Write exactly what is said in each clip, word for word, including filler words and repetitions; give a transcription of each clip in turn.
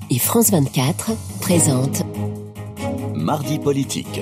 Et France vingt-quatre présente Mardi politique.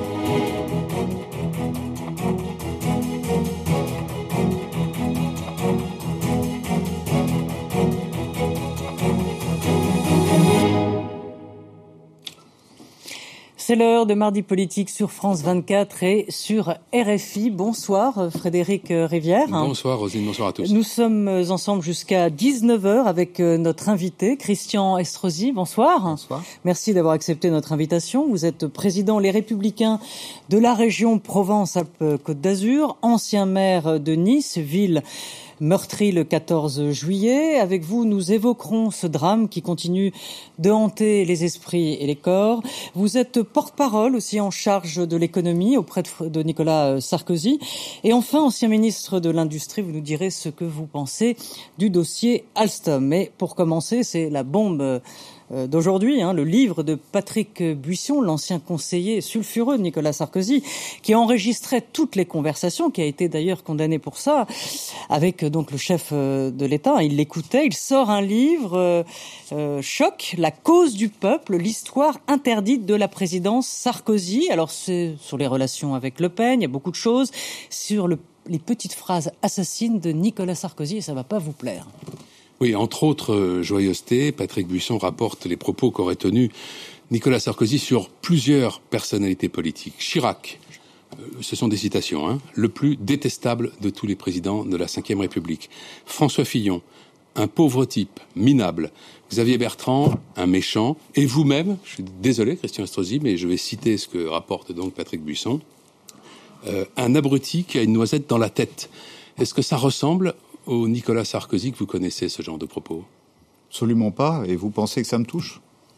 C'est l'heure de Mardi politique sur France vingt-quatre et sur R F I. Bonsoir Frédéric Rivière. Bonsoir Roselyne, bonsoir à tous. Nous sommes ensemble jusqu'à dix-neuf heures avec notre invité Christian Estrosi. Bonsoir. Bonsoir. Merci d'avoir accepté notre invitation. Vous êtes président Les Républicains de la région Provence-Alpes-Côte d'Azur, ancien maire de Nice, ville meurtri le quatorze juillet. Avec vous, nous évoquerons ce drame qui continue de hanter les esprits et les corps. Vous êtes porte-parole aussi en charge de l'économie auprès de Nicolas Sarkozy. Et enfin, ancien ministre de l'Industrie, vous nous direz ce que vous pensez du dossier Alstom. Mais pour commencer, c'est la bombe d'aujourd'hui, hein, le livre de Patrick Buisson, l'ancien conseiller sulfureux de Nicolas Sarkozy, qui enregistrait toutes les conversations, qui a été d'ailleurs condamné pour ça, avec donc le chef de l'État. Il l'écoutait, il sort un livre, euh, euh, choc, la cause du peuple, l'histoire interdite de la présidence Sarkozy. Alors c'est sur les relations avec Le Pen, il y a beaucoup de choses, sur le, les petites phrases assassines de Nicolas Sarkozy, et ça ne va pas vous plaire. Oui, entre autres euh, joyeusetés, Patrick Buisson rapporte les propos qu'aurait tenus Nicolas Sarkozy sur plusieurs personnalités politiques. Chirac, euh, ce sont des citations, hein, le plus détestable de tous les présidents de la cinquième République. François Fillon, un pauvre type, minable. Xavier Bertrand, un méchant. Et vous-même, je suis désolé Christian Estrosi, mais je vais citer ce que rapporte donc Patrick Buisson, euh, un abruti qui a une noisette dans la tête. Est-ce que ça ressemble au Nicolas Sarkozy que vous connaissez, ce genre de propos? Absolument pas. Et vous pensez que ça me touche?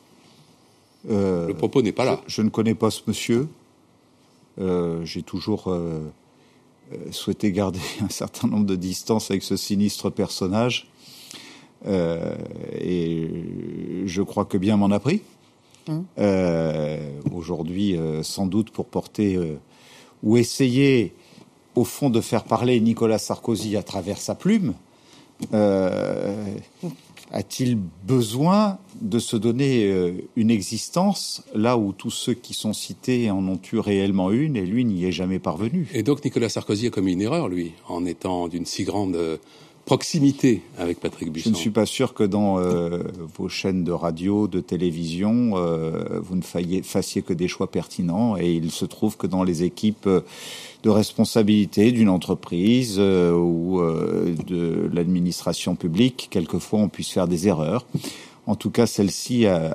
euh, Le propos n'est pas là. Je, je ne connais pas ce monsieur. Euh, j'ai toujours euh, souhaité garder un certain nombre de distances avec ce sinistre personnage. Euh, et je crois que bien m'en a pris. Mmh. Euh, aujourd'hui, euh, sans doute pour porter euh, ou essayer au fond, de faire parler Nicolas Sarkozy à travers sa plume, euh, a-t-il besoin de se donner euh, une existence là où tous ceux qui sont cités en ont eu réellement une, et lui n'y est jamais parvenu? Et donc Nicolas Sarkozy a commis une erreur, lui, en étant d'une si grande euh, proximité avec Patrick Buisson. Je ne suis pas sûr que dans euh, vos chaînes de radio, de télévision, euh, vous ne fassiez, fassiez que des choix pertinents, et il se trouve que dans les équipes euh, de responsabilité d'une entreprise euh, ou euh, de l'administration publique, quelquefois on puisse faire des erreurs. En tout cas, celle-ci, à,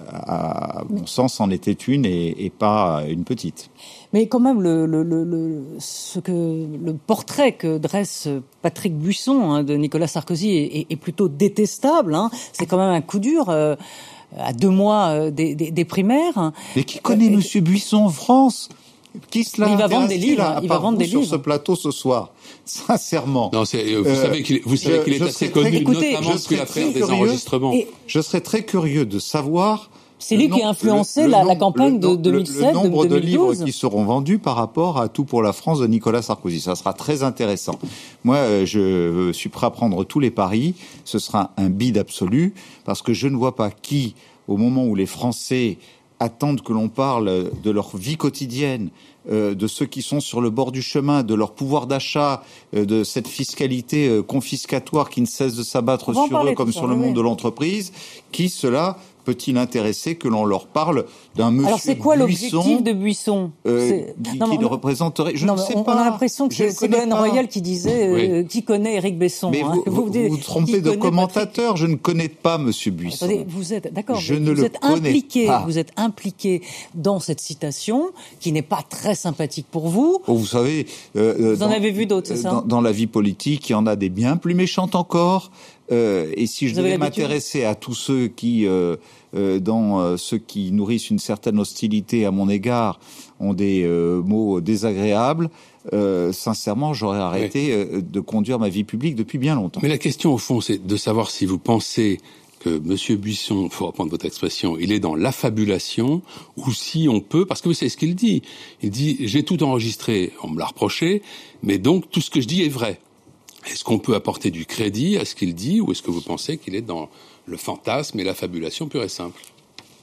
à mon sens, en était une et, et pas une petite. Mais quand même, le, le, le, ce que, le portrait que dresse Patrick Buisson hein, de Nicolas Sarkozy est, est plutôt détestable. Hein. C'est quand même un coup dur euh, à deux mois euh, des, des, des primaires. Mais qui connaît euh, Monsieur Buisson en France? Qui cela il va vendre des livres. Là, il va vendre des sur livres ce plateau ce soir. Sincèrement. Non, c'est, vous euh, savez qu'il, vous savez je, qu'il est assez connu, écoutez, notamment depuis l'affaire des enregistrements. Et je serais très curieux de savoir. C'est lui nom, qui a influencé le, la, le la campagne le, de deux mille sept, le nombre de deux mille douze. De livres qui seront vendus par rapport à Tout pour la France de Nicolas Sarkozy. Ça sera très intéressant. Moi, je suis prêt à prendre tous les paris. Ce sera un bide absolu parce que je ne vois pas qui, au moment où les Français attendent que l'on parle de leur vie quotidienne, euh, de ceux qui sont sur le bord du chemin, de leur pouvoir d'achat, euh, de cette fiscalité euh, confiscatoire qui ne cesse de s'abattre sur eux comme sur le monde de l'entreprise, qui cela peut-il intéresser que l'on leur parle d'un monsieur Buisson? Alors c'est quoi Buisson, l'objectif de Buisson euh, qui, non, qui le représenterait? Je non, ne sais on, pas. On a l'impression que c'est Ségolène Royal qui disait euh, oui. qui connaît Éric Besson. Mais hein. vous, vous, vous vous trompez de commentateur. Patrick... Je ne connais pas monsieur Buisson. Attendez, vous êtes d'accord. Je vous ne le êtes connais impliqué, pas. Vous êtes impliqué dans cette citation qui n'est pas très sympathique pour vous. Oh, vous savez, euh, vous dans, en avez vu d'autres, c'est ça? Dans, dans la vie politique, il y en a des bien plus méchantes encore. Euh, et si je devais m'intéresser à tous ceux qui, euh, euh, dans euh, ceux qui nourrissent une certaine hostilité à mon égard, ont des euh, mots désagréables, euh, sincèrement, j'aurais arrêté oui. euh, de conduire ma vie publique depuis bien longtemps. Mais la question, au fond, c'est de savoir si vous pensez que M. Buisson, il faut reprendre votre expression, il est dans l'affabulation, ou si on peut, parce que vous savez ce qu'il dit. Il dit, j'ai tout enregistré, on me l'a reproché, mais donc tout ce que je dis est vrai. Est-ce qu'on peut apporter du crédit à ce qu'il dit, ou est-ce que vous pensez qu'il est dans le fantasme et l'affabulation pure et simple?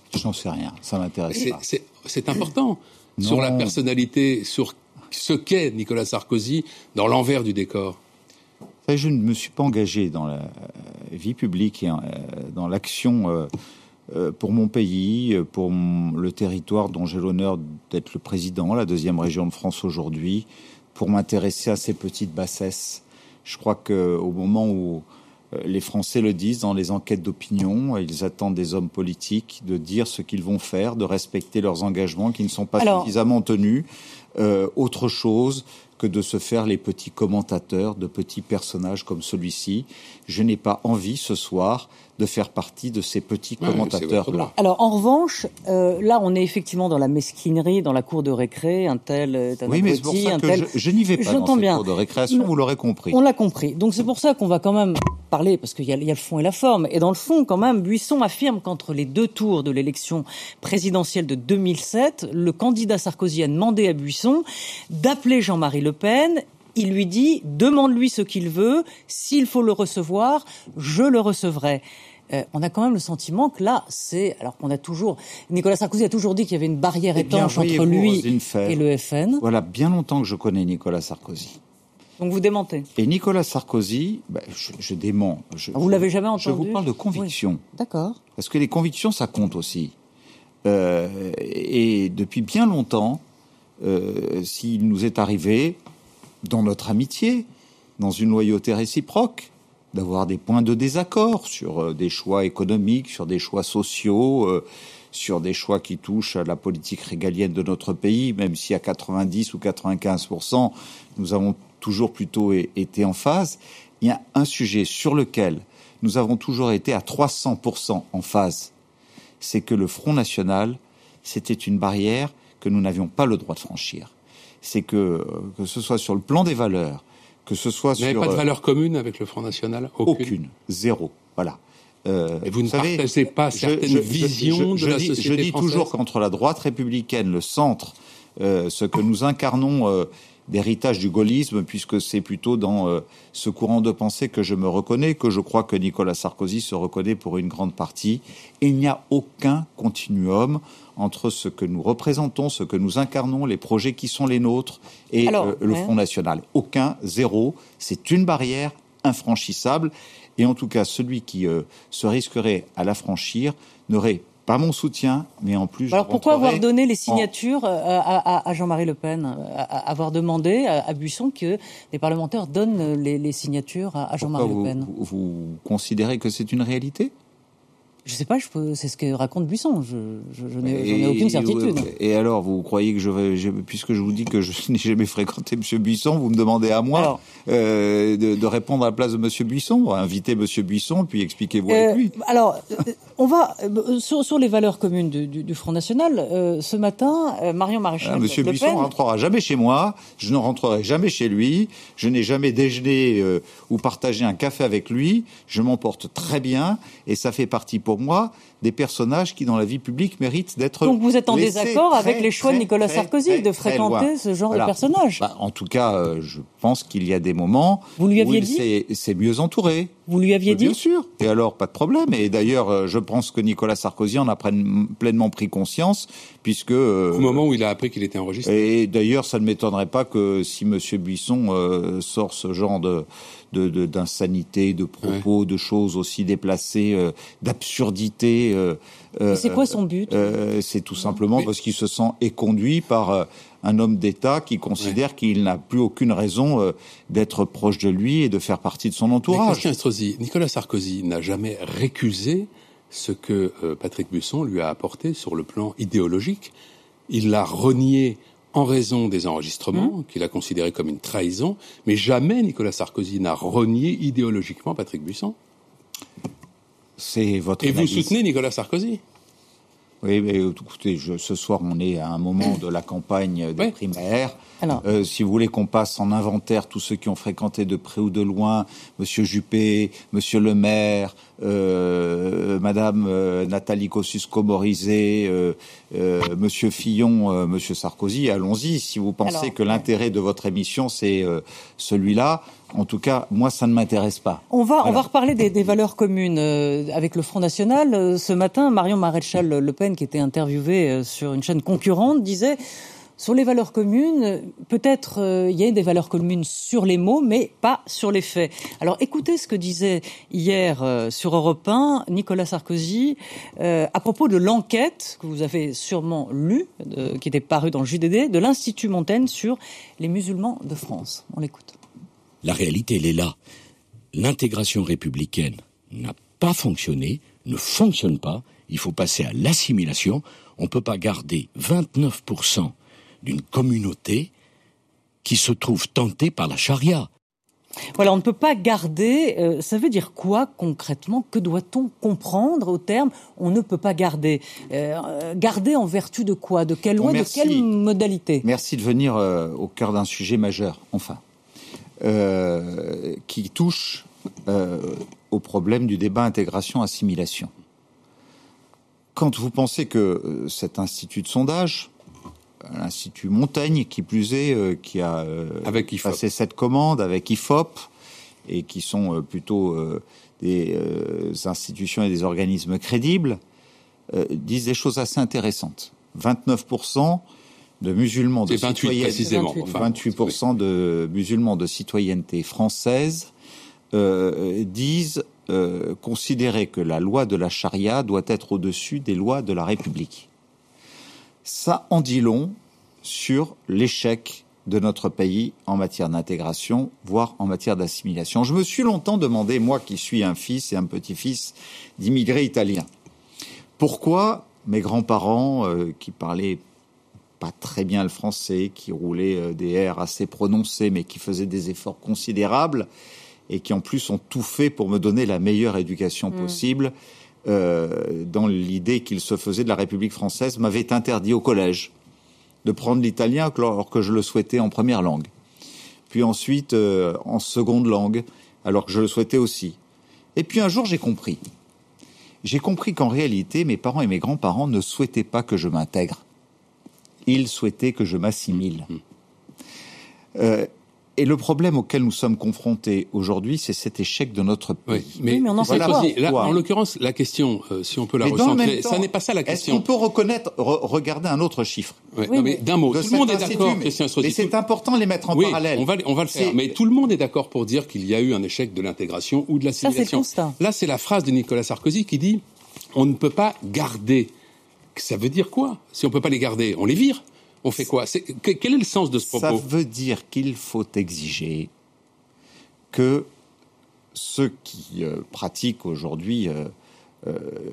J'en sais rien, ça m'intéresse c'est, pas. C'est, c'est important sur la personnalité, sur ce qu'est Nicolas Sarkozy dans l'envers du décor. Je ne me suis pas engagé dans la vie publique et dans l'action pour mon pays, pour le territoire dont j'ai l'honneur d'être le président, la deuxième région de France aujourd'hui, pour m'intéresser à ces petites bassesses. Je crois qu'au moment où les Français le disent dans les enquêtes d'opinion, ils attendent des hommes politiques de dire ce qu'ils vont faire, de respecter leurs engagements qui ne sont pas Alors... suffisamment tenus. Euh, autre chose que de se faire les petits commentateurs de petits personnages comme celui-ci. Je n'ai pas envie ce soir de faire partie de ces petits ouais, commentateurs-là. Alors, en revanche, euh, là, on est effectivement dans la mesquinerie, dans la cour de récré, un tel est un Oui, mais c'est pour ça un que tel... je, je n'y vais pas J'entends dans cette bien. cour de récréation, vous l'aurez compris. On l'a compris. Donc, c'est pour ça qu'on va quand même parler, parce qu'il y a, il y a le fond et la forme. Et dans le fond, quand même, Buisson affirme qu'entre les deux tours de l'élection présidentielle de deux mille sept, le candidat Sarkozy a demandé à Buisson d'appeler Jean-Marie Le Pen. Il lui dit « Demande-lui ce qu'il veut, s'il faut le recevoir, je le recevrai ». Euh, on a quand même le sentiment que là, c'est... Alors qu'on a toujours... Nicolas Sarkozy a toujours dit qu'il y avait une barrière eh bien, étanche entre lui et le F N. Voilà bien longtemps que je connais Nicolas Sarkozy. Donc vous démentez. Et Nicolas Sarkozy, ben, je, je dément. Je, vous l'avez jamais entendu ? Je vous parle de conviction. Oui. D'accord. Parce que les convictions, ça compte aussi. Euh, et depuis bien longtemps, euh, s'il nous est arrivé, dans notre amitié, dans une loyauté réciproque, d'avoir des points de désaccord sur euh, des choix économiques, sur des choix sociaux, euh, sur des choix qui touchent à la politique régalienne de notre pays, même si à quatre-vingt-dix ou quatre-vingt-quinze pour cent, nous avons toujours plutôt é- été en phase. Il y a un sujet sur lequel nous avons toujours été à trois cents pour cent en phase. C'est que le Front National, c'était une barrière que nous n'avions pas le droit de franchir. C'est que, que ce soit sur le plan des valeurs, que ce soit sur... Vous n'avez pas de valeur commune avec le Front National ? Aucune, Aucune. Zéro. Voilà. Euh, Et vous ne savez, partagez pas certaines je, je, je, visions je, de la dis, société Je dis française. toujours qu'entre la droite républicaine, le centre, euh, ce que nous incarnons euh, d'héritage du gaullisme, puisque c'est plutôt dans euh, ce courant de pensée que je me reconnais, que je crois que Nicolas Sarkozy se reconnaît pour une grande partie. Et il n'y a aucun continuum entre ce que nous représentons, ce que nous incarnons, les projets qui sont les nôtres et Alors, euh, le ouais. Front National. Aucun, zéro. C'est une barrière infranchissable. Et en tout cas, celui qui euh, se risquerait à la franchir n'aurait pas mon soutien, mais en plus... Alors pourquoi avoir donné les signatures en... à, à, à Jean-Marie Le Pen, à, à avoir demandé à, à Buisson que les parlementaires donnent les, les signatures à, à Jean-Marie vous, Le Pen ? vous, vous considérez que c'est une réalité ? Je sais pas, je peux, c'est ce que raconte Buisson. Je, je, je n'ai, j'en ai aucune certitude. Et alors, vous croyez que je vais, je, puisque je vous dis que je n'ai jamais fréquenté M. Buisson, vous me demandez à moi alors, euh, de, de répondre à la place de M. Buisson, inviter M. Buisson, puis expliquez-vous euh, avec lui. Alors, on va sur, sur les valeurs communes du, du, du Front National. Euh, ce matin, euh, Marion Maréchal ah, M. Le Buisson Pen... ne rentrera jamais chez moi. Je ne rentrerai jamais chez lui. Je n'ai jamais déjeuné euh, ou partagé un café avec lui. Je m'en porte très bien, et ça fait partie pour moi des personnages qui, dans la vie publique, méritent d'être Donc vous êtes en désaccord très, avec les choix très, de Nicolas très, Sarkozy très, de fréquenter très ce genre voilà. de personnages bah, En tout cas, euh, je pense qu'il y a des moments vous lui aviez où il dit s'est, s'est mieux entouré. Vous lui aviez euh, dit Bien sûr. Et alors, pas de problème. Et d'ailleurs, euh, je pense que Nicolas Sarkozy en a pleinement pris conscience, puisque... Euh, Au moment où il a appris qu'il était enregistré. Et d'ailleurs, ça ne m'étonnerait pas que si M. Buisson euh, sort ce genre de... De, de, d'insanité, de propos, ouais. de choses aussi déplacées, euh, d'absurdité. Euh, Mais c'est quoi son but euh, C'est tout simplement Mais... parce qu'il se sent éconduit par euh, un homme d'État qui considère ouais. qu'il n'a plus aucune raison euh, d'être proche de lui et de faire partie de son entourage. Christian Estrosi, Nicolas Sarkozy n'a jamais récusé ce que euh, Patrick Buisson lui a apporté sur le plan idéologique. Il l'a renié en raison des enregistrements, mmh. qu'il a considérés comme une trahison, mais jamais Nicolas Sarkozy n'a renié idéologiquement Patrick Buisson. C'est votre Et analyse. Vous soutenez Nicolas Sarkozy ? Oui, mais écoutez, je, ce soir, on est à un moment de la campagne des oui. primaires. Euh, si vous voulez qu'on passe en inventaire tous ceux qui ont fréquenté de près ou de loin, Monsieur Juppé, Monsieur Le Maire, euh, Madame euh, Nathalie Kosciusko-Morizet, euh, euh, Monsieur Fillon, euh, Monsieur Sarkozy, allons-y. Si vous pensez Alors, que l'intérêt de votre émission, c'est euh, celui-là, En tout cas, moi, ça ne m'intéresse pas. On va, voilà. on va reparler des, des valeurs communes euh, avec le Front National. Euh, ce matin, Marion Maréchal Le Pen, qui était interviewée euh, sur une chaîne concurrente, disait sur les valeurs communes, peut-être euh, il y a des valeurs communes sur les mots, mais pas sur les faits. Alors écoutez ce que disait hier euh, sur Europe un Nicolas Sarkozy euh, à propos de l'enquête que vous avez sûrement lue, euh, qui était parue dans le J D D, de l'Institut Montaigne sur les musulmans de France. On l'écoute. La réalité, elle est là. L'intégration républicaine n'a pas fonctionné, ne fonctionne pas. Il faut passer à l'assimilation. On ne peut pas garder vingt-neuf pour cent d'une communauté qui se trouve tentée par la charia. Voilà, on ne peut pas garder. Euh, ça veut dire quoi concrètement? Que doit-on comprendre au terme on ne peut pas garder? euh, Garder en vertu de quoi? De quelle loi? Bon, de quelle modalité? Merci de venir euh, au cœur d'un sujet majeur, enfin, euh, qui touche euh, au problème du débat intégration-assimilation. Quand vous pensez que euh, cet institut de sondage, l'Institut Montaigne, qui plus est, euh, qui a euh, avec I F O P. passé cette commande avec I F O P, et qui sont euh, plutôt euh, des euh, institutions et des organismes crédibles, euh, disent des choses assez intéressantes. vingt-neuf pour cent de musulmans de vingt-huit citoyenneté, précisément. Enfin, vingt-huit pour cent de musulmans de citoyenneté française euh, disent euh, considérer que la loi de la charia doit être au-dessus des lois de la République. Ça en dit long sur l'échec de notre pays en matière d'intégration, voire en matière d'assimilation. Je me suis longtemps demandé, moi qui suis un fils et un petit-fils d'immigrés italiens, pourquoi mes grands-parents, euh, qui parlaient pas très bien le français, qui roulaient euh, des R assez prononcés, mais qui faisaient des efforts considérables, et qui en plus ont tout fait pour me donner la meilleure éducation possible, mmh. Euh, dans l'idée qu'il se faisait de la République française, m'avait interdit au collège de prendre l'italien alors que je le souhaitais en première langue. Puis ensuite euh, en seconde langue, alors que je le souhaitais aussi. Et puis un jour, j'ai compris. J'ai compris qu'en réalité, mes parents et mes grands-parents ne souhaitaient pas que je m'intègre. Ils souhaitaient que je m'assimile. Euh, Et le problème auquel nous sommes confrontés aujourd'hui, c'est cet échec de notre pays. Oui, mais, oui, mais on en sait voilà. quoi. Là, en l'occurrence, la question, euh, si on peut la mais recentrer, temps, ça n'est pas ça la question. Est-ce qu'on peut reconnaître, re- regarder un autre chiffre? Ouais, oui, non, mais d'un mot, de tout le monde est institut, d'accord, mais, Christian Estrosi. Mais c'est important de les mettre en oui, parallèle. on va, on va le faire. C'est... Mais tout le monde est d'accord pour dire qu'il y a eu un échec de l'intégration ou de l'assimilation. Ça, c'est le constat. Là, c'est la phrase de Nicolas Sarkozy qui dit « on ne peut pas garder ». Ça veut dire quoi? Si on ne peut pas les garder, on les vire? On fait quoi? c'est, que, Quel est le sens de ce propos? Ça veut dire qu'il faut exiger que ceux qui euh, pratiquent aujourd'hui euh, euh,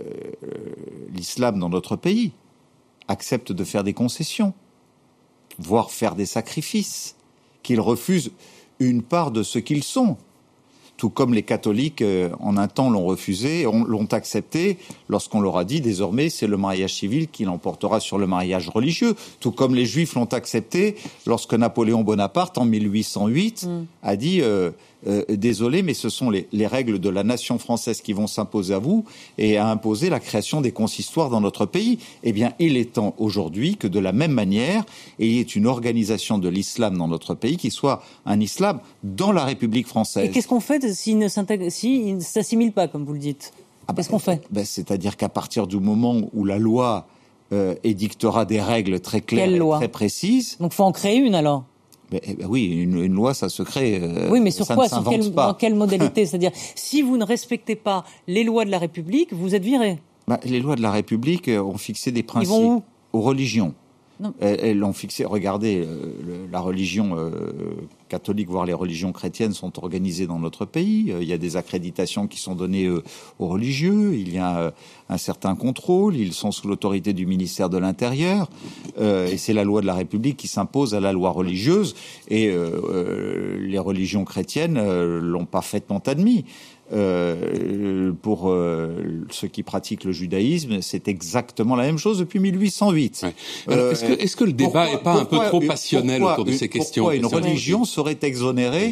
l'islam dans notre pays acceptent de faire des concessions, voire faire des sacrifices, qu'ils refusent une part de ce qu'ils sont. Tout comme les catholiques, euh, en un temps, l'ont refusé, on, l'ont accepté, lorsqu'on leur a dit, désormais, c'est le mariage civil qui l'emportera sur le mariage religieux. Tout comme les Juifs l'ont accepté, lorsque Napoléon Bonaparte, en mille huit cent huit, mm. a dit, euh, euh, désolé, mais ce sont les, les règles de la nation française qui vont s'imposer à vous, et a imposé la création des consistoires dans notre pays. Eh bien, il est temps aujourd'hui que, de la même manière, il y ait une organisation de l'islam dans notre pays qui soit un islam dans la République française. Et qu'est-ce qu'on fait s'il ne s'intègre, s'il ne s'assimile pas, comme vous le dites? Ah Qu'est-ce ben, qu'on fait? ben, C'est-à-dire qu'à partir du moment où la loi euh, édictera des règles très claires Quelle et loi? très précises... Donc il faut en créer une alors? Ben, ben oui, une, une loi, ça se crée. Euh, oui, mais sur ça quoi? ne Sur s'invente quelle, pas. dans quelle modalité? C'est-à-dire, si vous ne respectez pas les lois de la République, vous êtes viré. Ben, les lois de la République ont fixé des principes. Ils vont où? Aux religions. Non. Elles l'ont fixé. Regardez, euh, le, la religion euh, catholique, voire les religions chrétiennes, sont organisées dans notre pays. Euh, il y a des accréditations qui sont données euh, aux religieux. Il y a euh, un certain contrôle. Ils sont sous l'autorité du ministère de l'Intérieur. Euh, et c'est la loi de la République qui s'impose à la loi religieuse. Et euh, euh, les religions chrétiennes euh, l'ont parfaitement admis. Euh, pour euh, ceux qui pratiquent le judaïsme, c'est exactement la même chose depuis mille huit cent huit. Ouais. Alors, euh, est-ce, que, est-ce que le débat n'est pas un peu trop passionnel pourquoi, autour de ces questions? Pourquoi une religion serait exonérée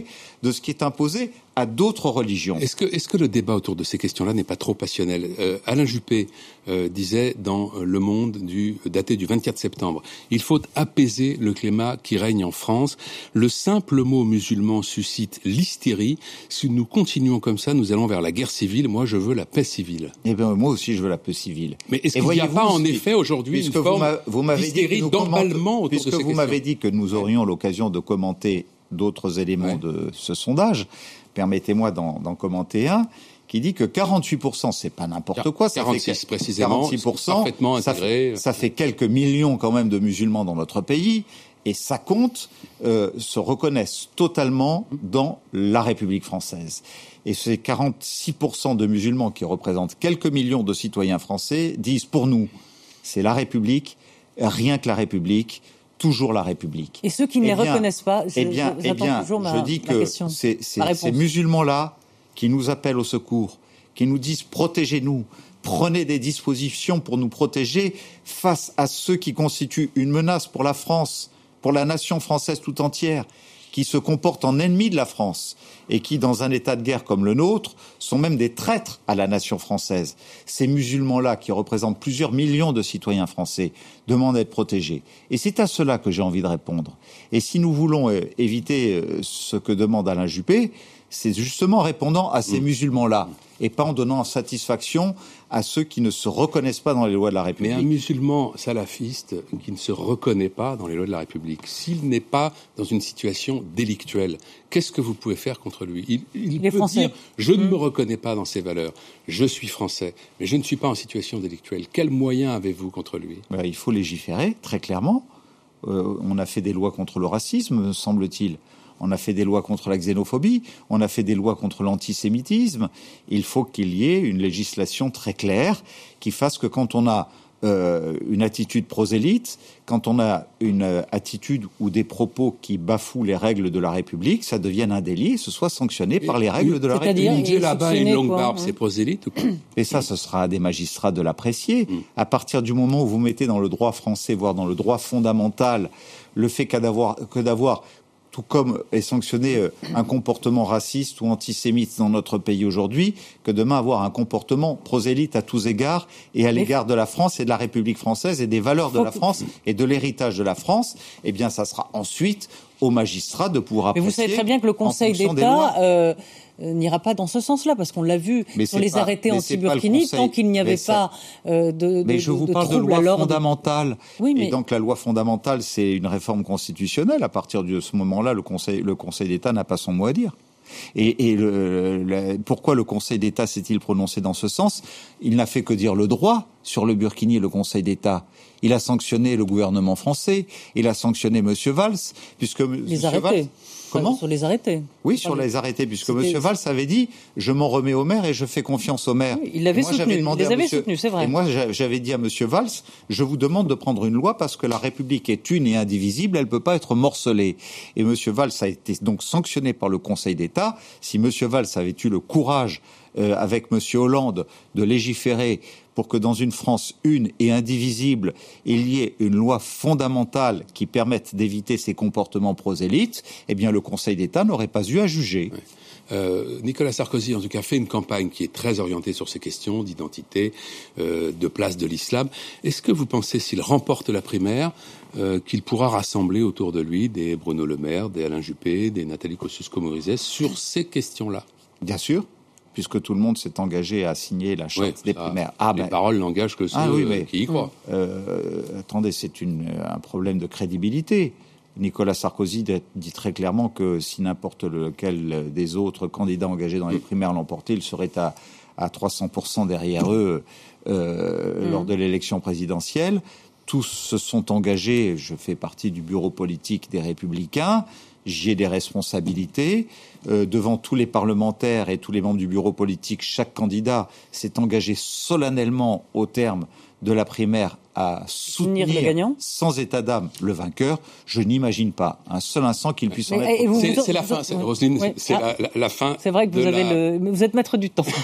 de ce qui est imposé à d'autres religions. Est-ce que, est-ce que le débat autour de ces questions-là n'est pas trop passionnel ? euh, Alain Juppé euh, disait dans Le Monde du, daté du vingt-quatre septembre, il faut apaiser le climat qui règne en France. Le simple mot musulman suscite l'hystérie. Si nous continuons comme ça, nous allons vers la guerre civile. Moi, je veux la paix civile. Eh bien, moi aussi, je veux la paix civile. Mais est-ce qu'il n'y a pas en effet aujourd'hui une forme d'hystérie, d'emballement autour de ces questions ? Puisque vous m'avez dit que nous aurions l'occasion de commenter d'autres éléments ouais. de ce sondage, permettez-moi d'en, d'en commenter un, qui dit que quarante-huit pour cent, c'est pas n'importe quoi, ça quarante-six fait précisément, quarante-six pour cent, parfaitement ça intégré. Fait, ça fait quelques millions quand même de musulmans dans notre pays, et ça compte, euh, se reconnaissent totalement dans la République française. Et ces quarante-six pour cent de musulmans qui représentent quelques millions de citoyens français disent pour nous, c'est la République, rien que la République, toujours la République. Et ceux qui ne eh les bien, reconnaissent pas, eh bien, je, eh bien, toujours ma, je dis ma que question, c'est, c'est, ces musulmans-là qui nous appellent au secours, qui nous disent protégez-nous, prenez des dispositions pour nous protéger face à ceux qui constituent une menace pour la France, pour la nation française tout entière, qui se comportent en ennemis de la France et qui, dans un état de guerre comme le nôtre, sont même des traîtres à la nation française. Ces musulmans-là, qui représentent plusieurs millions de citoyens français, demandent à être protégés. Et c'est à cela que j'ai envie de répondre. Et si nous voulons euh, éviter euh, ce que demande Alain Juppé, c'est justement en répondant à ces mmh. musulmans-là et pas en donnant satisfaction à ceux qui ne se reconnaissent pas dans les lois de la République. Mais un musulman salafiste qui ne se reconnaît pas dans les lois de la République, s'il n'est pas dans une situation délictuelle, qu'est-ce que vous pouvez faire contre lui ? Il, il peut Français. dire « je ne mmh. me reconnais pas dans ces valeurs, je suis français, mais je ne suis pas en situation délictuelle ». Quels moyens avez-vous contre lui ? Ben, il faut légiférer, très clairement. Euh, on a fait des lois contre le racisme, semble-t-il. On a fait des lois contre la xénophobie, on a fait des lois contre l'antisémitisme. Il faut qu'il y ait une législation très claire qui fasse que quand on a euh, une attitude prosélyte, quand on a une euh, attitude ou des propos qui bafouent les règles de la République, ça devienne un délit et ce soit sanctionné par les règles de la République. Une djellaba et une longue barbe, c'est prosélyte ou quoi ? Et ça, ce sera à des magistrats de l'apprécier. Mm. À partir du moment où vous mettez dans le droit français, voire dans le droit fondamental, le fait qu'à d'avoir, que d'avoir tout comme est sanctionné un comportement raciste ou antisémite dans notre pays aujourd'hui, que demain avoir un comportement prosélyte à tous égards et à l'égard de la France et de la République française et des valeurs de la France et de l'héritage de la France, eh bien ça sera ensuite aux magistrats de pouvoir apprécier. Mais vous savez très bien que le Conseil d'État euh, n'ira pas dans ce sens-là, parce qu'on l'a vu mais sur les pas, arrêtés anti-Burkini, tant qu'il n'y avait ça, pas euh, de, de Mais je de, vous de parle de loi fondamentale. Oui, mais... Et donc la loi fondamentale, c'est une réforme constitutionnelle. À partir de ce moment-là, le Conseil, le Conseil d'État n'a pas son mot à dire. Et, et le, le, pourquoi le Conseil d'État s'est-il prononcé dans ce sens ? Il n'a fait que dire le droit sur le Burkini, le Conseil d'État. Il a sanctionné le gouvernement français, il a sanctionné M. Valls, puisque les M. arrêtés. Valls... Comment ? Sur les arrêtés. Oui, sur les arrêtés, puisque M. Valls avait dit « je m'en remets au maire et je fais confiance au maire ». Oui, il l'avait soutenu, il les avait soutenus, c'est vrai. Et moi, j'avais dit à M. Valls « je vous demande de prendre une loi parce que la République est une et indivisible, elle ne peut pas être morcelée ». Et M. Valls a été donc sanctionné par le Conseil d'État. Si M. Valls avait eu le courage, euh, avec M. Hollande, de légiférer pour que dans une France une et indivisible, il y ait une loi fondamentale qui permette d'éviter ces comportements prosélytes, eh bien le Conseil d'État n'aurait pas eu à juger. Oui. Euh, Nicolas Sarkozy, en tout cas, fait une campagne qui est très orientée sur ces questions d'identité, euh, de place de l'islam. Est-ce que vous pensez, s'il remporte la primaire, euh, qu'il pourra rassembler autour de lui des Bruno Le Maire, des Alain Juppé, des Nathalie Kosciusko-Morizet sur ces questions-là ? Bien sûr. Puisque tout le monde s'est engagé à signer la charte oui, des ça, primaires. Ah, les ben, paroles n'engagent que ceux ah, oui, mais, qui y croient. Euh, attendez, c'est une, un problème de crédibilité. Nicolas Sarkozy dit très clairement que si n'importe lequel des autres candidats engagés dans les primaires l'emportait, il serait à, à trois cents pour cent derrière eux euh, mmh. lors de l'élection présidentielle. Tous se sont engagés, je fais partie du bureau politique des Républicains, j'y ai des responsabilités. Euh, devant tous les parlementaires et tous les membres du bureau politique, chaque candidat s'est engagé solennellement au terme de la primaire à soutenir le gagnant, sans état d'âme le vainqueur. Je n'imagine pas un seul instant qu'il puisse en mais, être. Vous, c'est, vous, c'est la vous, fin, c'est, oui. Roselyne, oui. c'est ah, la, la, la fin. C'est vrai que vous avez la... le, mais vous êtes maître du temps.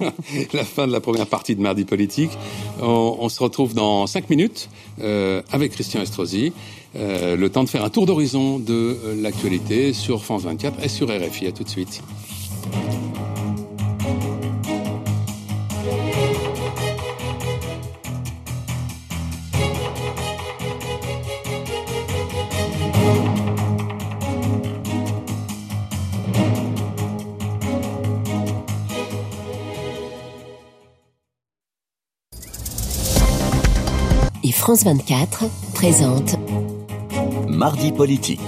La fin de la première partie de Mardi Politique. On, on se retrouve dans cinq minutes euh, avec Christian Estrosi. Euh, le temps de faire un tour d'horizon de euh, l'actualité sur France vingt-quatre et sur R F I. À tout de suite. Et France vingt-quatre présente Mardi politique.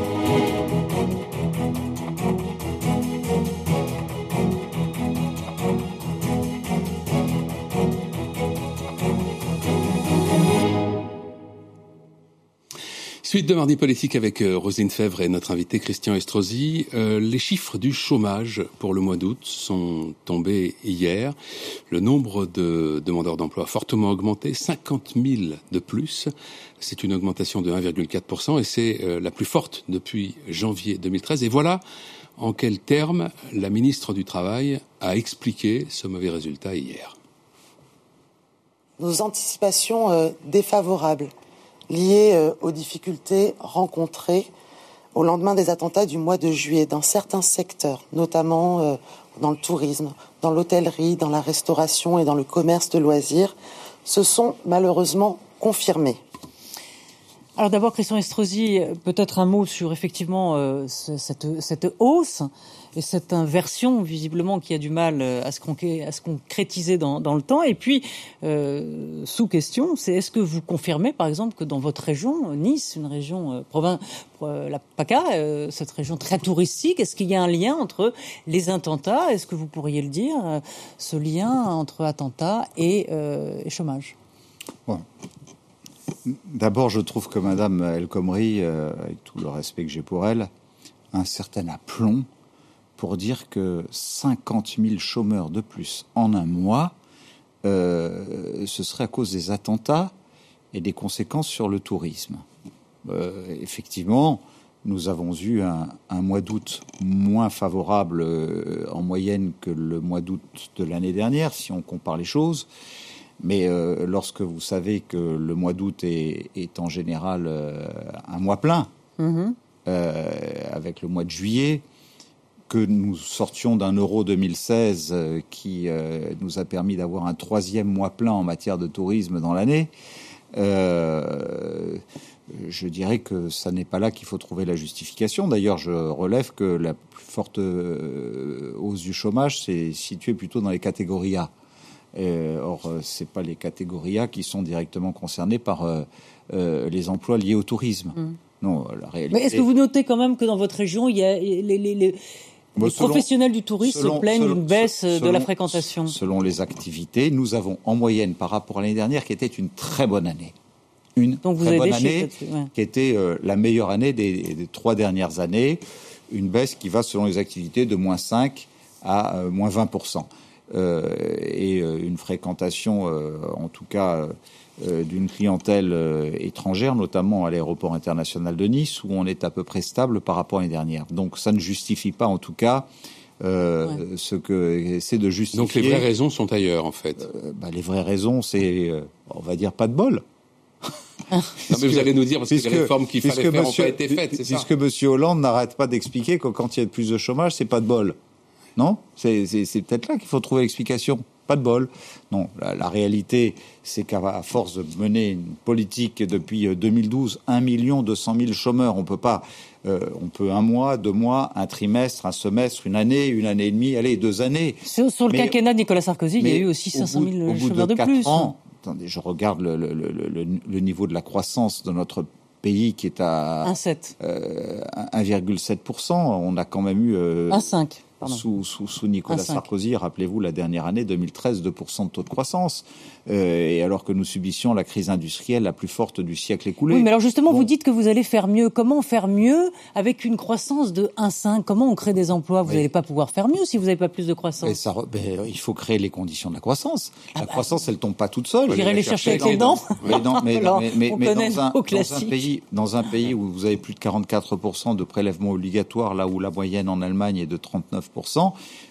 Suite de Mardi politique avec euh, Roselyne Febvre et notre invité Christian Estrosi. Euh, les chiffres du chômage pour le mois d'août sont tombés hier. Le nombre de demandeurs d'emploi a fortement augmenté, cinquante mille de plus. C'est une augmentation de un virgule quatre pour cent et c'est euh, la plus forte depuis janvier deux mille treize. Et voilà en quels termes la ministre du Travail a expliqué ce mauvais résultat hier. Nos anticipations euh, défavorables liées euh, aux difficultés rencontrées au lendemain des attentats du mois de juillet dans certains secteurs, notamment euh, dans le tourisme, dans l'hôtellerie, dans la restauration et dans le commerce de loisirs, se sont malheureusement confirmées. Alors d'abord, Christian Estrosi, peut-être un mot sur effectivement euh, ce, cette, cette hausse et cette inversion visiblement qui a du mal à se, concré- à se concrétiser dans, dans le temps. Et puis, euh, sous question, c'est est-ce que vous confirmez par exemple que dans votre région, Nice, une région euh, province, euh, la PACA, euh, cette région très touristique, est-ce qu'il y a un lien entre les attentats, est-ce que vous pourriez le dire, euh, ce lien entre attentats et, euh, et chômage? Ouais. D'abord, je trouve que Madame El Khomri, euh, avec tout le respect que j'ai pour elle, a un certain aplomb pour dire que cinquante mille chômeurs de plus en un mois, euh, ce serait à cause des attentats et des conséquences sur le tourisme. Euh, effectivement, nous avons eu un, un mois d'août moins favorable euh, en moyenne que le mois d'août de l'année dernière, si on compare les choses. Mais euh, lorsque vous savez que le mois d'août est, est en général euh, un mois plein, mmh. euh, avec le mois de juillet, que nous sortions d'un euro deux mille seize euh, qui euh, nous a permis d'avoir un troisième mois plein en matière de tourisme dans l'année, euh, je dirais que ça n'est pas là qu'il faut trouver la justification. D'ailleurs, je relève que la plus forte euh, hausse du chômage s'est située plutôt dans les catégories A. Euh, or, c'est pas les catégories A qui sont directement concernées par euh, euh, les emplois liés au tourisme. Mmh. Non, la réalité. Mais est-ce que vous notez quand même que dans votre région, il y a les, les, les, les selon, professionnels du tourisme selon, se plaignent d'une baisse selon, de la fréquentation? Selon les activités, nous avons en moyenne par rapport à l'année dernière, qui était une très bonne année, une Donc très vous bonne avez année, ouais. qui était euh, la meilleure année des, des trois dernières années, une baisse qui va selon les activités de moins cinq à euh, moins vingt pour cent. Euh, et euh, une fréquentation, euh, en tout cas, euh, d'une clientèle euh, étrangère, notamment à l'aéroport international de Nice, où on est à peu près stable par rapport à l'année dernière. Donc ça ne justifie pas, en tout cas, euh, ouais. ce que c'est de justifier. Donc les vraies raisons sont ailleurs, en fait. Euh, bah, les vraies raisons, c'est, euh, on va dire, pas de bol. Non, mais vous allez nous dire parce puisque, que les réformes qu'il fallait faire n'ont pas été faites, c'est puisque ça. Puisque M. Hollande n'arrête pas d'expliquer que quand il y a plus de chômage, c'est pas de bol. Non, c'est, c'est, c'est peut-être là qu'il faut trouver l'explication. Pas de bol. Non, la, la réalité, c'est qu'à force de mener une politique depuis deux mille douze, un million deux cent mille chômeurs, on peut pas, euh, on peut un mois, deux mois, un trimestre, un semestre, une année, une année et demie, allez, deux années. Sur, sur le mais, quinquennat de Nicolas Sarkozy, il y a eu aussi cinq cent mille chômeurs de, de plus. Ans, attendez, je regarde le, le, le, le, le niveau de la croissance de notre pays qui est à un virgule sept euh, un virgule sept pour cent. On a quand même eu euh, un virgule cinq. Sous, sous, sous Nicolas Sarkozy, rappelez-vous la dernière année, deux mille treize, deux pour cent de taux de croissance. Euh, et alors que nous subissions la crise industrielle la plus forte du siècle écoulé. Oui, mais alors justement, bon. vous dites que vous allez faire mieux. Comment faire mieux avec une croissance de un virgule cinq? Comment on crée des emplois? Vous n'allez oui. pas pouvoir faire mieux si vous n'avez pas plus de croissance. Et ça, ben, il faut créer les conditions de la croissance. La ah bah, croissance, elle tombe pas toute seule. J'irai les chercher avec les dents. Mais, non, mais, alors, mais, mais, mais dans, un, dans, un pays, dans un pays où vous avez plus de quarante-quatre pour cent de prélèvements obligatoires, là où la moyenne en Allemagne est de trente-neuf pour cent,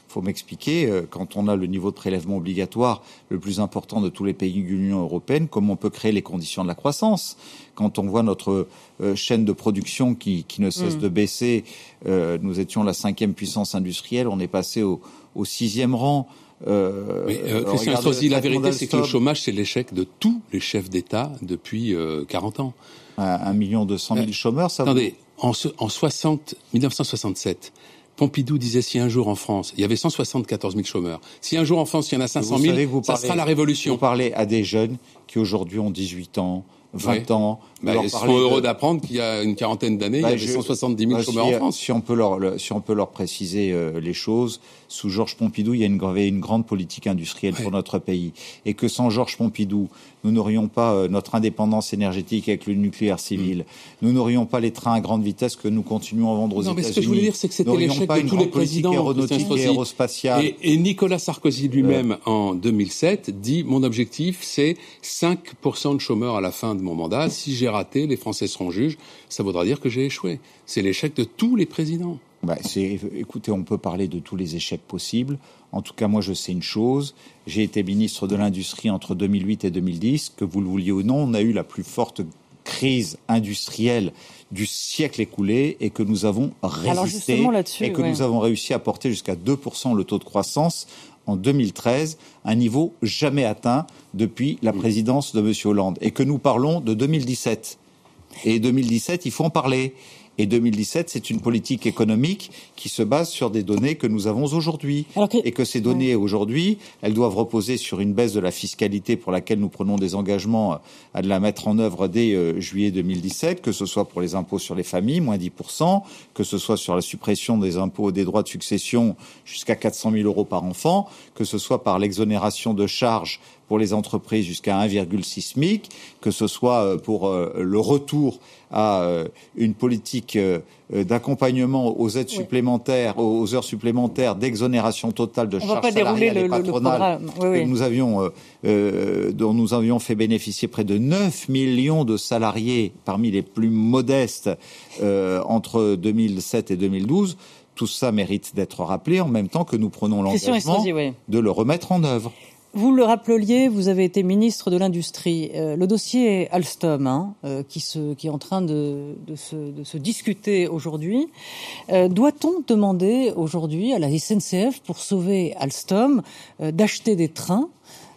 faut m'expliquer, euh, quand on a le niveau de prélèvement obligatoire le plus important de tous les pays de l'Union européenne, comment on peut créer les conditions de la croissance. Quand on voit notre euh, chaîne de production qui, qui ne cesse mmh. de baisser, euh, nous étions la cinquième puissance industrielle, on est passé au, au sixième rang. Euh, Mais euh, Christian Estrosi, la vérité, c'est que le chômage, c'est l'échec de tous les chefs d'État depuis euh, quarante ans. Un million deux cent mille euh, chômeurs, ça Attendez, en, en soixante, dix-neuf cent soixante-sept, Pompidou disait si un jour en France, il y avait cent soixante-quatorze mille chômeurs, si un jour en France il y en a cinq cent mille, ça parlez, sera la révolution. Vous parlez à des jeunes qui aujourd'hui ont dix-huit ans, vingt ouais. ans. Bah, ils seront heureux de... d'apprendre qu'il y a une quarantaine d'années, bah, il y avait je... cent soixante-dix mille bah, chômeurs si, en France. Si on peut leur, le, si on peut leur préciser euh, les choses, sous Georges Pompidou, il y a une, une grande politique industrielle ouais. pour notre pays. Et que sans Georges Pompidou, nous n'aurions pas euh, notre indépendance énergétique avec le nucléaire civil. Mmh. Nous n'aurions pas les trains à grande vitesse que nous continuons à vendre aux non, États-Unis. Mais ce que je voulais dire, c'est que c'était l'échec de tous les présidents aéronautique et aérospatiale. Et, et Nicolas Sarkozy lui-même, euh. en deux mille sept, dit mon objectif, c'est cinq pour cent de chômeurs à la fin de mon mandat. Si j'ai raté, les Français seront juges. Ça voudra dire que j'ai échoué. C'est l'échec de tous les présidents. Bah, c'est, écoutez, on peut parler de tous les échecs possibles. En tout cas, moi, je sais une chose. J'ai été ministre de l'Industrie entre deux mille huit et deux mille dix. Que vous le vouliez ou non, on a eu la plus forte crise industrielle du siècle écoulé et que nous avons résisté et que ouais. nous avons réussi à porter jusqu'à deux pour cent le taux de croissance en deux mille treize, un niveau jamais atteint depuis la présidence de M. Hollande. Et que nous parlons de deux mille dix-sept. Et deux mille dix-sept, il faut en parler. Et deux mille dix-sept, c'est une politique économique qui se base sur des données que nous avons aujourd'hui. Que... Et que ces données, ouais. aujourd'hui, elles doivent reposer sur une baisse de la fiscalité pour laquelle nous prenons des engagements à de la mettre en œuvre dès euh, juillet deux mille dix-sept, que ce soit pour les impôts sur les familles, moins dix pour cent, que ce soit sur la suppression des impôts et des droits de succession jusqu'à quatre cent mille euros par enfant, que ce soit par l'exonération de charges pour les entreprises jusqu'à un virgule six SMIC, que ce soit pour le retour à une politique d'accompagnement aux aides oui. supplémentaires, aux heures supplémentaires, d'exonération totale de On charges salariales et patronales, oui, oui. que nous avions, euh, dont nous avions fait bénéficier près de neuf millions de salariés parmi les plus modestes euh, entre deux mille sept et deux mille douze. Tout ça mérite d'être rappelé en même temps que nous prenons l'engagement Estrosi, oui. de le remettre en œuvre. Vous le rappeliez, vous avez été ministre de l'Industrie. Euh, le dossier Alstom, hein, euh, qui, se, qui est en train de, de, se, de se discuter aujourd'hui, euh, doit-on demander aujourd'hui à la S N C F, pour sauver Alstom, euh, d'acheter des trains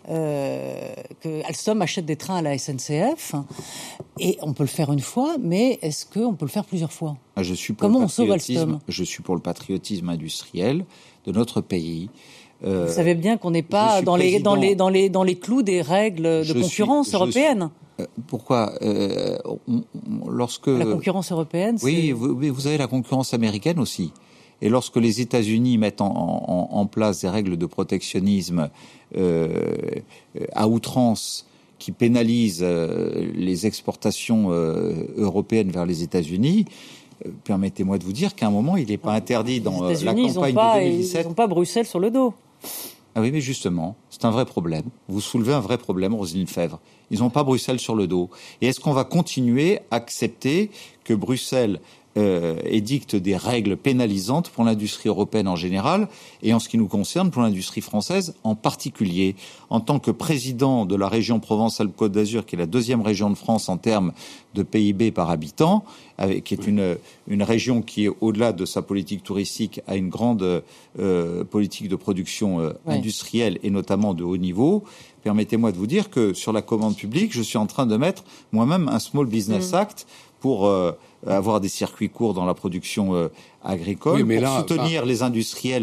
euh, que Alstom achète des trains à la S N C F, et on peut le faire une fois, mais est-ce qu'on peut le faire plusieurs fois ? Je suis pour Comment on sauve Alstom ? Je suis pour le patriotisme industriel de notre pays. Euh, Vous savez bien qu'on n'est pas dans les, dans, les, dans, les, dans les clous des règles de concurrence suis, européenne. Suis, euh, pourquoi euh, on, on, lorsque La concurrence européenne, c'est... Oui, vous, vous avez la concurrence américaine aussi. Et lorsque les États-Unis mettent en, en, en place des règles de protectionnisme euh, à outrance qui pénalisent euh, les exportations euh, européennes vers les États-Unis, euh, permettez-moi de vous dire qu'à un moment, il n'est pas interdit dans euh, la campagne pas, de deux mille dix-sept. Ils n'ont pas Bruxelles sur le dos. Ah oui, mais justement, c'est un vrai problème. Vous soulevez un vrai problème, Roselyne Fèvre. Ils n'ont pas Bruxelles sur le dos. Et est-ce qu'on va continuer à accepter que Bruxelles euh, édicte des règles pénalisantes pour l'industrie européenne en général et en ce qui nous concerne pour l'industrie française en particulier? En tant que président de la région Provence-Alpes-Côte d'Azur, qui est la deuxième région de France en termes de P I B par habitant, avec, qui est une, une région qui, au-delà de sa politique touristique, a une grande euh, politique de production euh, ouais. industrielle et notamment de haut niveau. Permettez-moi de vous dire que sur la commande publique, je suis en train de mettre moi-même un Small Business mmh. Act pour euh, avoir des circuits courts dans la production euh, agricole, oui, mais pour là, soutenir bah... les industriels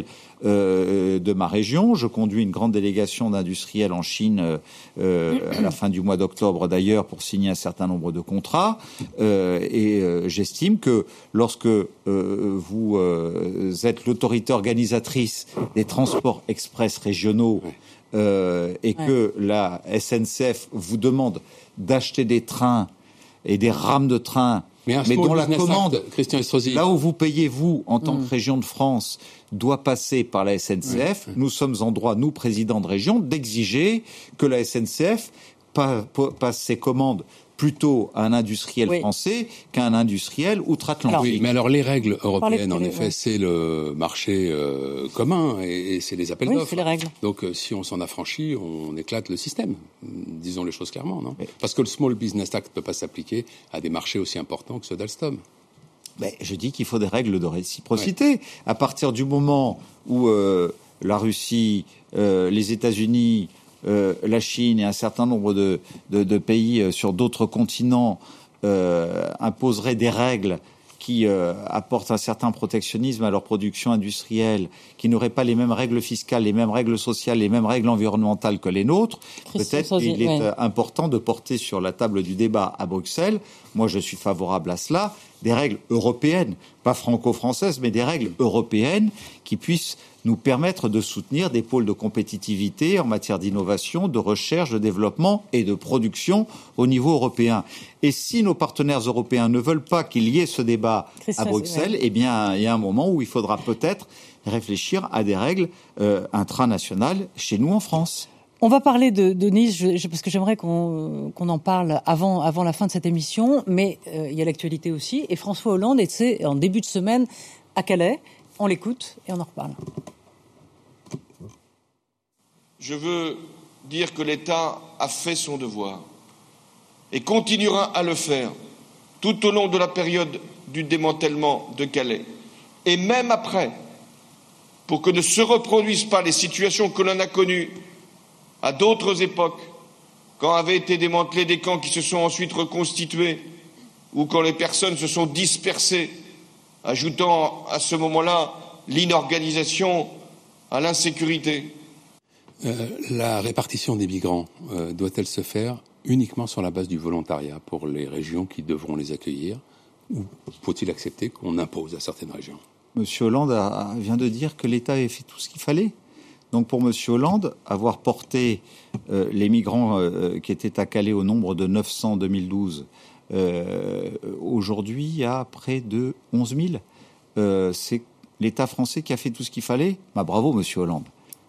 euh, de ma région. Je conduis une grande délégation d'industriels en Chine euh, à la fin du mois d'octobre d'ailleurs pour signer un certain nombre de contrats. Euh, et euh, j'estime que lorsque euh, vous euh, êtes l'autorité organisatrice des transports express régionaux euh, et que la S N C F vous demande d'acheter des trains et des rames de train, mais, mais dont la commande, acte, Christian Estrosi. Là où vous payez, vous, en tant mmh. que région de France, doit passer par la S N C F, mmh. nous sommes en droit, nous, présidents de région, d'exiger que la S N C F pa, pa, passe ses commandes plutôt à un industriel oui. français qu'à un industriel outre-Atlantique. Oui, mais alors les règles européennes, en effet, oui. c'est le marché euh, commun et, et c'est les appels oui, d'offres. C'est les règles. Donc euh, si on s'en affranchit, on éclate le système. Disons les choses clairement, non ? oui. Parce que le Small Business Act ne peut pas s'appliquer à des marchés aussi importants que ceux d'Alstom. Ben, je dis qu'il faut des règles de réciprocité. Oui. À partir du moment où euh, la Russie, euh, les États-Unis, Euh, la Chine et un certain nombre de, de, de pays euh, sur d'autres continents euh, imposeraient des règles qui euh, apportent un certain protectionnisme à leur production industrielle, qui n'auraient pas les mêmes règles fiscales, les mêmes règles sociales, les mêmes règles environnementales que les nôtres, peut-être qu'il est ouais. important de porter sur la table du débat à Bruxelles, moi je suis favorable à cela, des règles européennes, pas franco-françaises, mais des règles européennes qui puissent nous permettre de soutenir des pôles de compétitivité en matière d'innovation, de recherche, de développement et de production au niveau européen. Et si nos partenaires européens ne veulent pas qu'il y ait ce débat à Bruxelles, eh bien, il y a un moment où il faudra peut-être réfléchir à des règles euh, intranationales chez nous en France. On va parler de, de Nice, je, je, parce que j'aimerais qu'on, qu'on en parle avant, avant la fin de cette émission, mais euh, il y a l'actualité aussi. Et François Hollande était en début de semaine à Calais. On l'écoute et on en reparle. Je veux dire que l'État a fait son devoir et continuera à le faire tout au long de la période du démantèlement de Calais et même après, pour que ne se reproduisent pas les situations que l'on a connues à d'autres époques, quand avaient été démantelés des camps qui se sont ensuite reconstitués ou quand les personnes se sont dispersées, ajoutant à ce moment-là l'inorganisation à l'insécurité. Euh, la répartition des migrants euh, doit-elle se faire uniquement sur la base du volontariat pour les régions qui devront les accueillir, ou faut-il accepter qu'on impose à certaines régions ? Monsieur Hollande a, vient de dire que l'État avait fait tout ce qu'il fallait. Donc pour Monsieur Hollande, avoir porté euh, les migrants euh, qui étaient à Calais au nombre de neuf cents en deux mille douze, euh, aujourd'hui il y a près de onze mille. Euh, c'est l'État français qui a fait tout ce qu'il fallait. Bah, bravo Monsieur Hollande.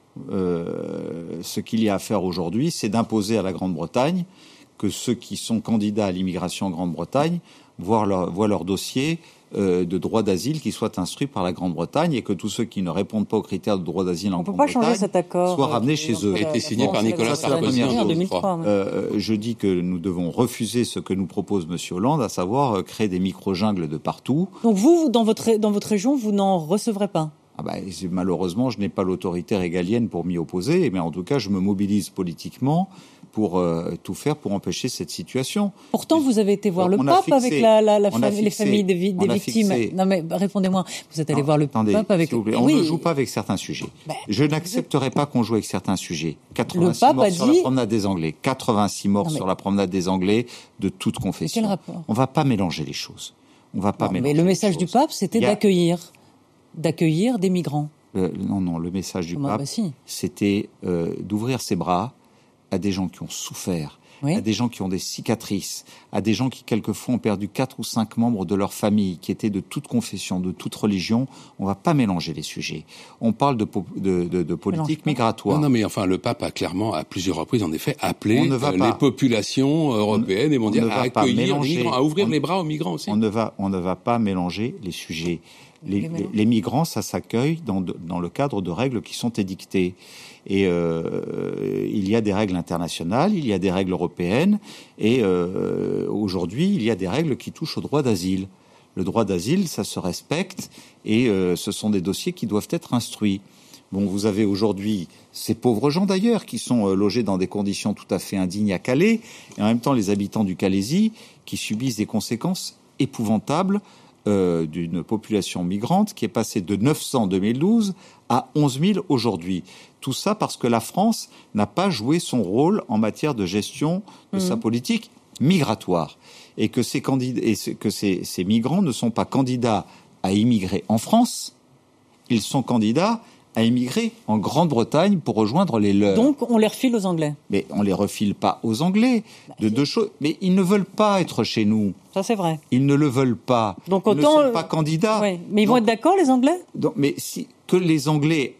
Euh, ce qu'il y a à faire aujourd'hui, c'est d'imposer à la Grande-Bretagne que ceux qui sont candidats à l'immigration en Grande-Bretagne voient leur, voient leur dossier euh, de droit d'asile qui soit instruit par la Grande-Bretagne et que tous ceux qui ne répondent pas aux critères de droit d'asile en Grande-Bretagne soient ramenés chez eux. Ça a été signé par Nicolas Sarkozy en deux mille trois. Euh, je dis que nous devons refuser ce que nous propose Monsieur Hollande, à savoir euh, créer des micro-jungles de partout. Donc vous, dans votre, dans votre région, vous n'en recevrez pas ? Ah bah, malheureusement, je n'ai pas l'autorité régalienne pour m'y opposer, mais en tout cas, je me mobilise politiquement pour euh, tout faire pour empêcher cette situation. Pourtant, vous avez été voir on le pape fixé, avec la, la, la fam- fixé, les familles des, vi- des victimes. Fixé. Non, mais répondez-moi. Vous êtes allé non, voir le attendez, pape avec. On oui. ne joue pas avec certains sujets. Ben, je n'accepterai pas qu'on joue avec certains sujets. quatre-vingt-six le pape morts a sur dit... la promenade des Anglais. quatre-vingt-six morts non, mais... sur la promenade des Anglais de toute confession. Quel rapport ? On ne va pas mélanger les choses. On va pas non, mélanger. Mais le message les du pape, c'était a... d'accueillir, d'accueillir des migrants. Le, non, non. Le message du Comment, pape, bah si. c'était euh, d'ouvrir ses bras à des gens qui ont souffert. Oui. À des gens qui ont des cicatrices, à des gens qui quelquefois ont perdu quatre ou cinq membres de leur famille, qui étaient de toute confession, de toute religion. On ne va pas mélanger les sujets. On parle de, po- de, de, de politique migratoire. Non, non, mais enfin, le pape a clairement, à plusieurs reprises, en effet, appelé euh, les populations européennes et mondiales à accueillir les migrants, à ouvrir on, les bras aux migrants aussi. On ne va, on ne va pas mélanger les sujets. Les, les, les migrants, ça s'accueille dans, de, dans le cadre de règles qui sont édictées. Et euh, il y a des règles internationales, il y a des règles européennes, et euh, aujourd'hui, il y a des règles qui touchent au droit d'asile. Le droit d'asile, ça se respecte, et euh, ce sont des dossiers qui doivent être instruits. Bon, vous avez aujourd'hui ces pauvres gens d'ailleurs qui sont euh, logés dans des conditions tout à fait indignes à Calais, et en même temps les habitants du Calaisis qui subissent des conséquences épouvantables euh, d'une population migrante qui est passée de neuf cents en deux mille douze à onze mille aujourd'hui. Tout ça parce que la France n'a pas joué son rôle en matière de gestion de mmh. sa politique migratoire. Et que, ces, candidats, et que ces, ces migrants ne sont pas candidats à immigrer en France, ils sont candidats à immigrer en Grande-Bretagne pour rejoindre les leurs. Donc on les refile aux Anglais. Mais on les refile pas aux Anglais. Bah, de deux choses. Mais ils ne veulent pas être chez nous. Ça c'est vrai. Ils ne le veulent pas. Donc ils autant ne sont pas candidats. Oui. Mais ils donc, vont être d'accord les Anglais. donc, Mais si que les Anglais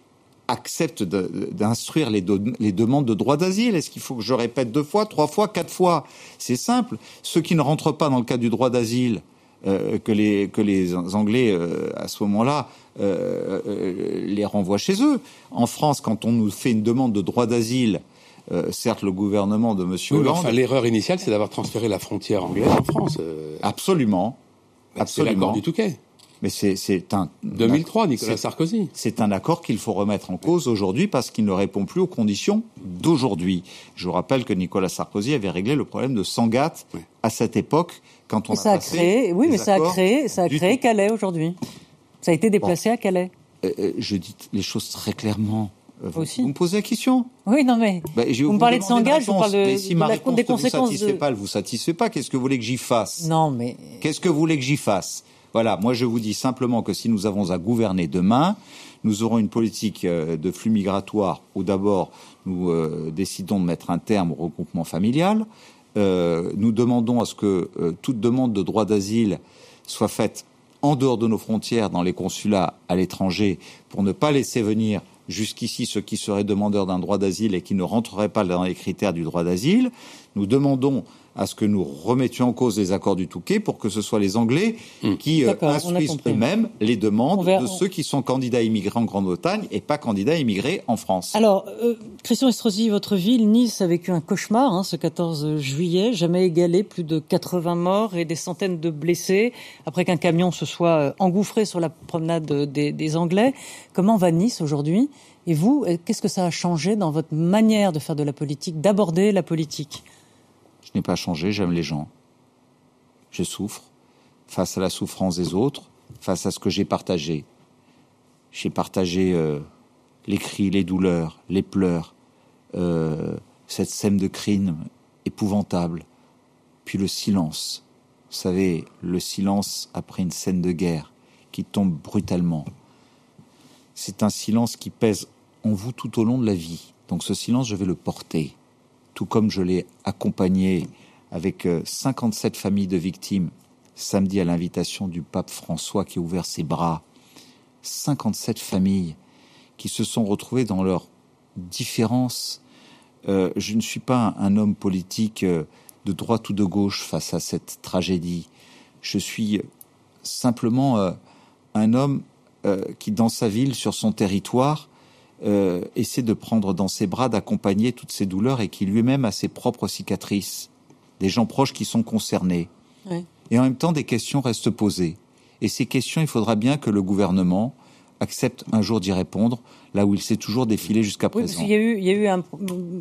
accepte de, d'instruire les, do, les demandes de droit d'asile. Est-ce qu'il faut que je répète deux fois, trois fois, quatre fois ? C'est simple. Ceux qui ne rentrent pas dans le cadre du droit d'asile, euh, que les que les Anglais euh, à ce moment-là euh, euh, les renvoient chez eux. En France, quand on nous fait une demande de droit d'asile, euh, certes le gouvernement de Monsieur oui, Hollande, enfin, l'erreur initiale, c'est d'avoir transféré la frontière anglaise en France. Euh... Absolument, Ben, absolument. c'est l'accord du Touquet. Mais c'est, c'est un deux mille trois, Nicolas c'est, Sarkozy. C'est un accord qu'il faut remettre en cause aujourd'hui parce qu'il ne répond plus aux conditions d'aujourd'hui. Je vous rappelle que Nicolas Sarkozy avait réglé le problème de Sangatte oui. à cette époque quand on et a ça passé a créé, oui, mais ça a créé, ça a créé tout. Calais aujourd'hui. Ça a été déplacé bon. à Calais. Euh, euh, je dis les choses très clairement. Euh, vous, aussi. vous me posez la question ? Oui, non mais. Bah, je vous, vous me parlez de Sangatte, je vous parle de, mais si de ma la, réponse des ne conséquences vous satisfait de. pas, elle vous satisfait pas. Qu'est-ce que vous voulez que j'y fasse ? Non, mais. Qu'est-ce que vous voulez que j'y fasse ? Voilà, moi je vous dis simplement que si nous avons à gouverner demain, nous aurons une politique de flux migratoire où d'abord nous euh, décidons de mettre un terme au regroupement familial. Euh, nous demandons à ce que euh, toute demande de droit d'asile soit faite en dehors de nos frontières, dans les consulats à l'étranger, pour ne pas laisser venir jusqu'ici ceux qui seraient demandeurs d'un droit d'asile et qui ne rentreraient pas dans les critères du droit d'asile. Nous demandons à ce que nous remettions en cause les accords du Touquet pour que ce soit les Anglais mmh. qui euh, instruisent eux-mêmes les demandes verra, de on... ceux qui sont candidats à immigrer en Grande-Bretagne et pas candidats à immigrer en France. Alors, euh, Christian Estrosi, votre ville, Nice, a vécu un cauchemar hein, ce quatorze juillet, jamais égalé, plus de quatre-vingts morts et des centaines de blessés, après qu'un camion se soit engouffré sur la promenade des, des Anglais. Comment va Nice aujourd'hui ? Et vous, qu'est-ce que ça a changé dans votre manière de faire de la politique, d'aborder la politique ? Je n'ai pas changé, j'aime les gens. Je souffre face à la souffrance des autres, face à ce que j'ai partagé. J'ai partagé euh, les cris, les douleurs, les pleurs, euh, cette scène de crime épouvantable, puis le silence. Vous savez, le silence après une scène de guerre qui tombe brutalement. C'est un silence qui pèse en vous tout au long de la vie. Donc ce silence, je vais le porter. Tout comme je l'ai accompagné avec cinquante-sept familles de victimes samedi à l'invitation du pape François qui a ouvert ses bras. cinquante-sept familles qui se sont retrouvées dans leurs différences. Euh, je ne suis pas un, un homme politique de droite ou de gauche face à cette tragédie. Je suis simplement euh, un homme euh, qui, dans sa ville, sur son territoire, Euh, essaie de prendre dans ses bras, d'accompagner toutes ces douleurs et qui lui-même a ses propres cicatrices, des gens proches qui sont concernés. Oui. Et en même temps, des questions restent posées. Et ces questions, il faudra bien que le gouvernement accepte un jour d'y répondre, là où il s'est toujours défilé jusqu'à oui, présent. Parce qu'il y a eu, il y a eu un,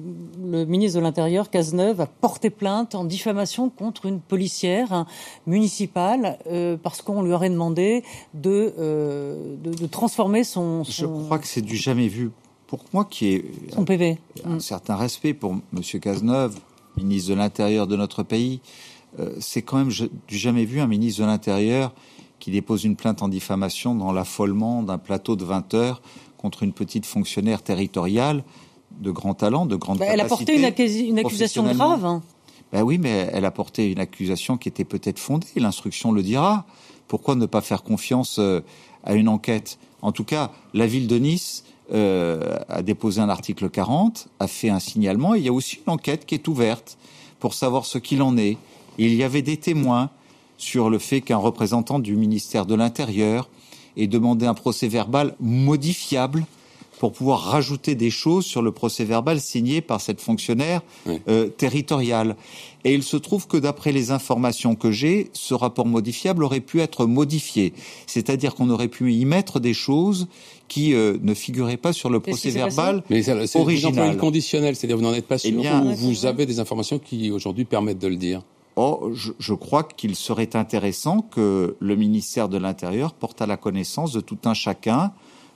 le ministre de l'Intérieur, Cazeneuve, a porté plainte en diffamation contre une policière hein, municipale euh, parce qu'on lui aurait demandé de, euh, de, de transformer son, son... Je crois que c'est du jamais vu. Pour moi, qui est son P V. Un, un certain respect pour M. Cazeneuve, ministre de l'Intérieur de notre pays, euh, c'est quand même du jamais vu un ministre de l'Intérieur qui dépose une plainte en diffamation dans l'affolement d'un plateau de vingt heures contre une petite fonctionnaire territoriale de grand talent, de grande bah, capacité. Elle a porté une, accus- une accusation grave. Hein. Ben oui, mais elle a porté une accusation qui était peut-être fondée. L'instruction le dira. Pourquoi ne pas faire confiance euh, à une enquête ? En tout cas, la ville de Nice euh, a déposé un article quarante, a fait un signalement. Et il y a aussi une enquête qui est ouverte pour savoir ce qu'il en est. Et il y avait des témoins sur le fait qu'un représentant du ministère de l'Intérieur ait demandé un procès-verbal modifiable pour pouvoir rajouter des choses sur le procès-verbal signé par cette fonctionnaire oui. euh, territoriale. Et il se trouve que d'après les informations que j'ai, ce rapport modifiable aurait pu être modifié. C'est-à-dire qu'on aurait pu y mettre des choses qui euh, ne figuraient pas sur le procès-verbal Mais ça, c'est original. Vous employez le conditionnel, c'est-à-dire vous n'en êtes pas sûr, eh bien, ou vous avez des informations qui aujourd'hui permettent de le dire. Oh, je, je crois qu'il serait intéressant que le ministère de l'Intérieur porte à la connaissance de tout un chacun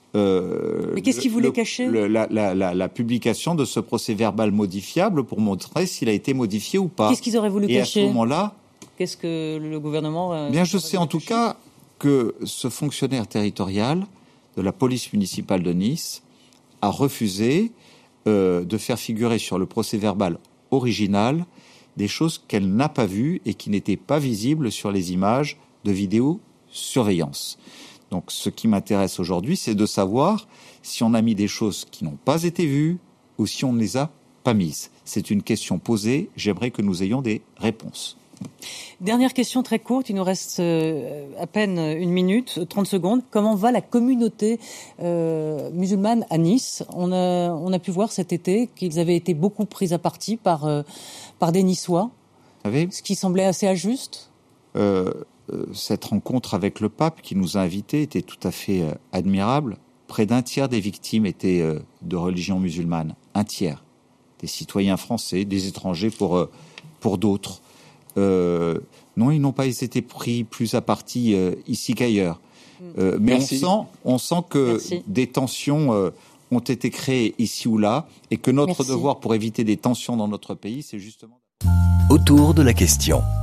euh, Mais qu'est-ce qu'il voulait le, cacher le, la, la, la, la publication de ce procès-verbal modifiable pour montrer s'il a été modifié ou pas. Qu'est-ce qu'ils auraient voulu Et cacher à ce moment-là, qu'est-ce que le gouvernement euh, bien, je sais en tout cacher cas que ce fonctionnaire territorial de la police municipale de Nice a refusé euh, de faire figurer sur le procès-verbal original des choses qu'elle n'a pas vues et qui n'étaient pas visibles sur les images de vidéosurveillance. Donc ce qui m'intéresse aujourd'hui, c'est de savoir si on a mis des choses qui n'ont pas été vues ou si on ne les a pas mises. C'est une question posée, j'aimerais que nous ayons des réponses. Dernière question très courte, il nous reste euh, à peine une minute, trente secondes. Comment va la communauté euh, musulmane à Nice ? On a, on a pu voir cet été qu'ils avaient été beaucoup pris à partie par, euh, par des Niçois, Vous savez, ce qui semblait assez injuste. euh, euh, cette rencontre avec le pape qui nous a invités était tout à fait euh, admirable. Près d'un tiers des victimes étaient euh, de religion musulmane. Un tiers. Des citoyens français, des étrangers pour, euh, pour d'autres. Euh, non, ils n'ont pas été pris plus à partie euh, ici qu'ailleurs. Euh, mais on sent, on sent que Merci. des tensions euh, ont été créées ici ou là, et que notre Merci. devoir pour éviter des tensions dans notre pays, c'est justement... Autour de la question.